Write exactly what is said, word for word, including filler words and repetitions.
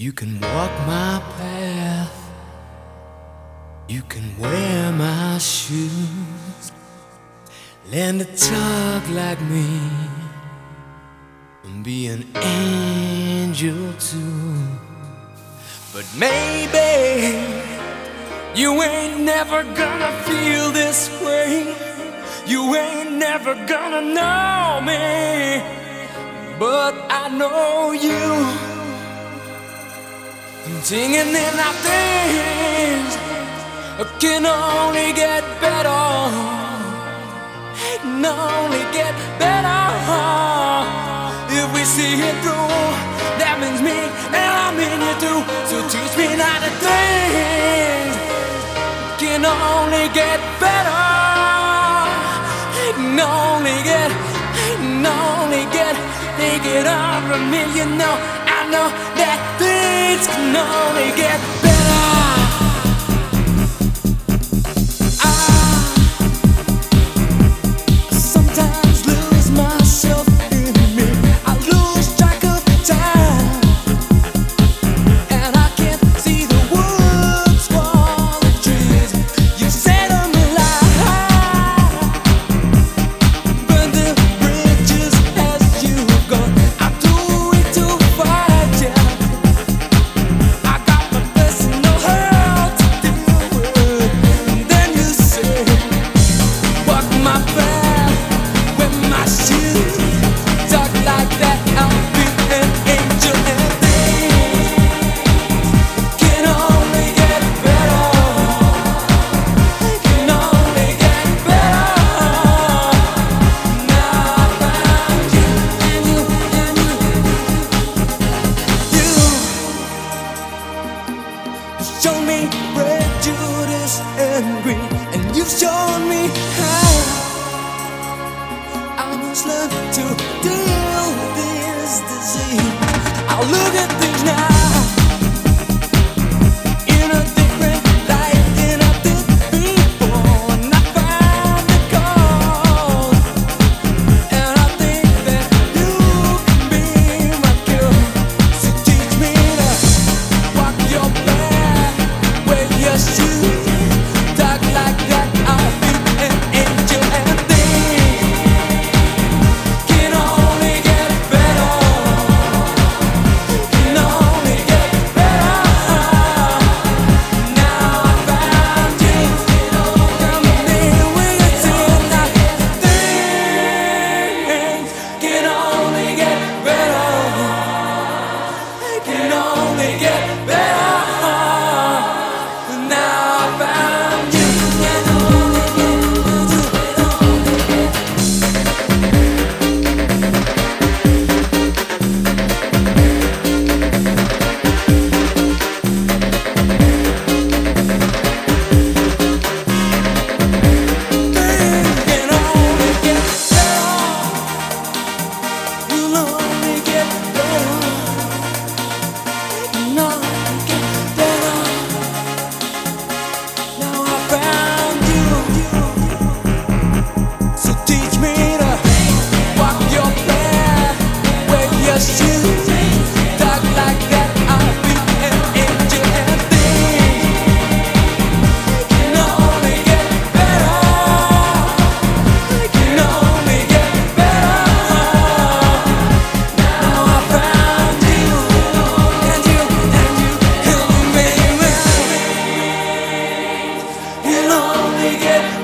You can walk my path, you can wear my shoes, learn to talk like me, and be an angel too. But maybe you ain't never gonna feel this way, you ain't never gonna know me, but I know you. Singing in our things can only get better, can only get better. If we see it through, that means me and I mean you too. So teach me not to think, can only get better, can only get, can only get, take it all from me, you know. I know that things can only get better. I sometimes lose myself in me. I lose track of time, and I can't see the woods for the trees. You set them alive, burn the bridges as you've gone. I do it to fight you. I got my personal hurt to deal with, and then you say, walk my path, wear my shoes, talk like that. I'll be an angel, and things can only get better, can only get better. Now I found you, and you, and you, you. You've shown me prejudice and greed, and you've shown me how I must learn to deal with this disease. I'll look at things now in a different light than I did before, and I found the cause, and I think that you can be my cure. So teach me to walk your path, wear your shoes, talk like that. I'll be an angel, and things can only get better, can only get better. Now I found you, come in with your tears. Now things can only get better, can only get better. Now I found you. Things can only get better, will only get better, can only get better. Now I found you, so teach me to walk your path, wear your shoes, talk like that. I'll be an angel, and things can only get better, can only get better. Now I found you, and you, and you, and you made me. Can only get